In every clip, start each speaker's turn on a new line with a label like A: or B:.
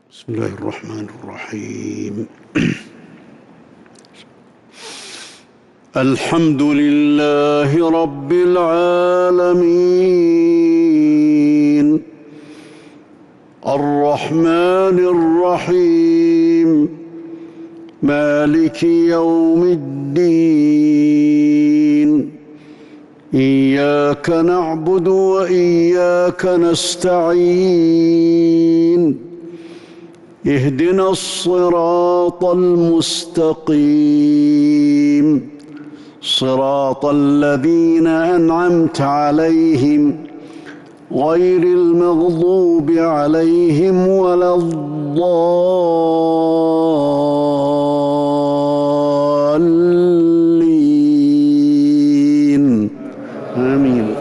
A: بسم الله الرحمن الرحيم. الحمد لله رب العالمين الرحمن الرحيم مالك يوم الدين إياك نعبد وإياك نستعين اهدنا الصراط المستقيم صراط الذين أنعمت عليهم غير المغضوب عليهم ولا الضالين آمين.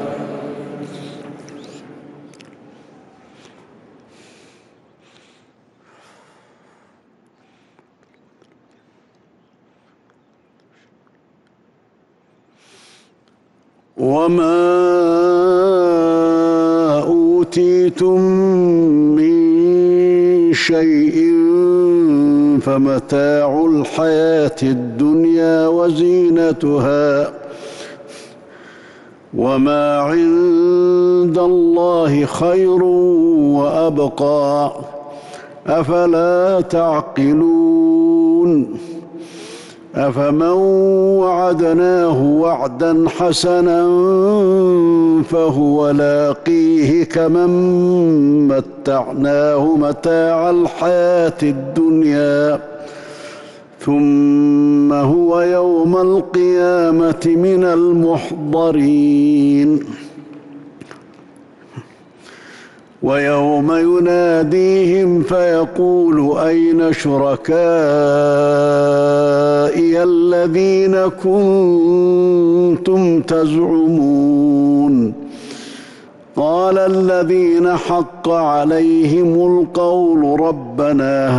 A: وما أوتيتم من شيء فمتاع الحياة الدنيا وزينتها وما عند الله خير وأبقى أفلا تعقلون أفمن وعدناه وعدا حسنا فهو لاقيه كمن متعناه متاع الحياة الدنيا ثم هو يوم القيامة من المحضرين ويوم يناديهم فيقول أين شركائي الذين كنتم تزعمون قال الذين حق عليهم القول ربنا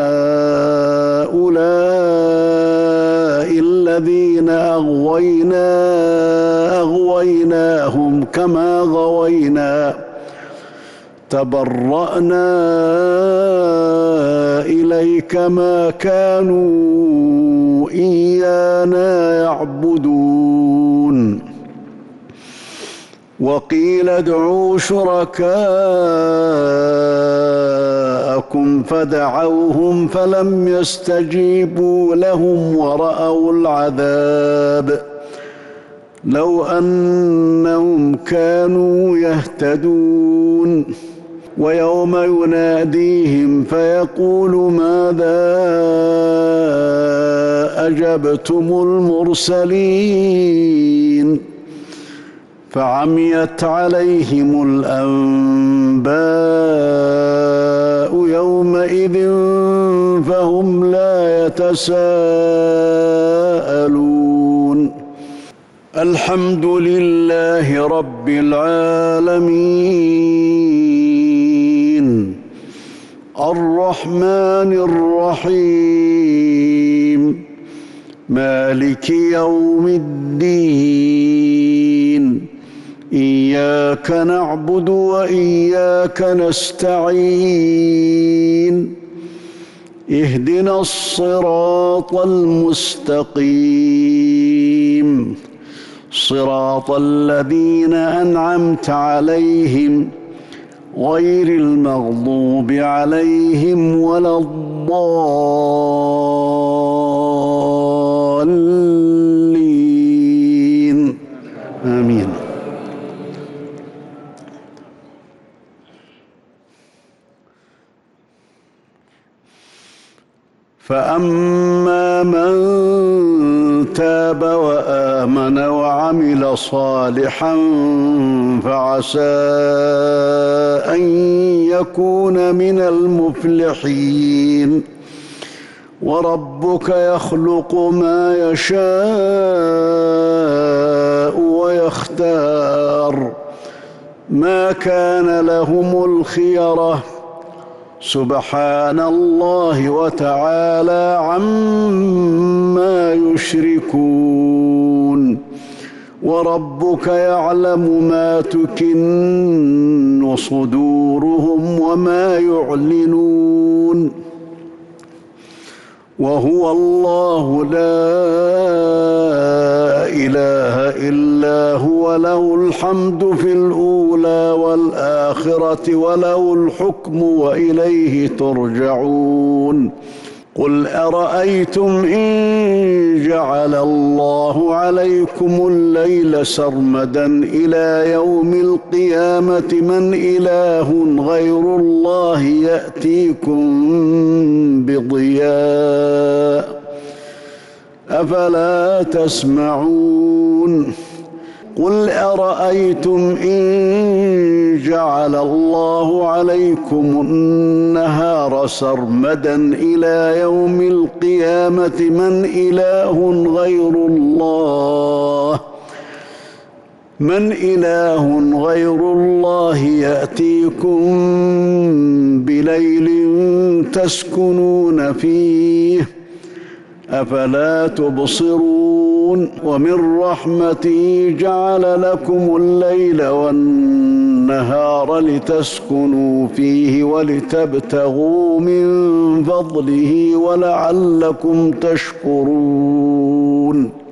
A: هؤلاء الذين أغويناهم كما غوينا تبرأنا إليك ما كانوا إيانا يعبدون وقيل ادعوا شركاءكم فدعوهم فلم يستجيبوا لهم ورأوا العذاب لو أنهم كانوا يهتدون ويوم يناديهم فيقول ماذا أجبتم المرسلين فعميت عليهم الأنباء يومئذ فهم لا يتساءلون الحمد لله رب العالمين الرحمن الرحيم مالك يوم الدين إياك نعبد وإياك نستعين اهدنا الصراط المستقيم صراط الذين أنعمت عليهم غير المغضوب عليهم ولا الضالين آمين. فأما من تاب وآمن وعمل صالحا فعسى أن يكون من المفلحين وربك يخلق ما يشاء ويختار ما كان لهم الخيرة سبحان الله وتعالى عما يشركون وربك يعلم ما تكن صدورهم وما يعلنون تشكرون وهو الله لا إله إلا هو له الحمد في الأولى والآخرة وله الحكم وإليه ترجعون قل أرأيتم إن جعل الله عليكم الليل سرمدا إلى يوم القيامة من إله غير الله يأتيكم بضياء أفلا تسمعون قل أرأيتم إن جعل الله عليكم النهار سرمدا إلى يوم القيامة من إله غير الله يأتيكم بليل تسكنون فيه أفلا تبصرون ومن رحمته جعل لكم الليل والنهار لتسكنوا فيه ولتبتغوا من فضله ولعلكم تشكرون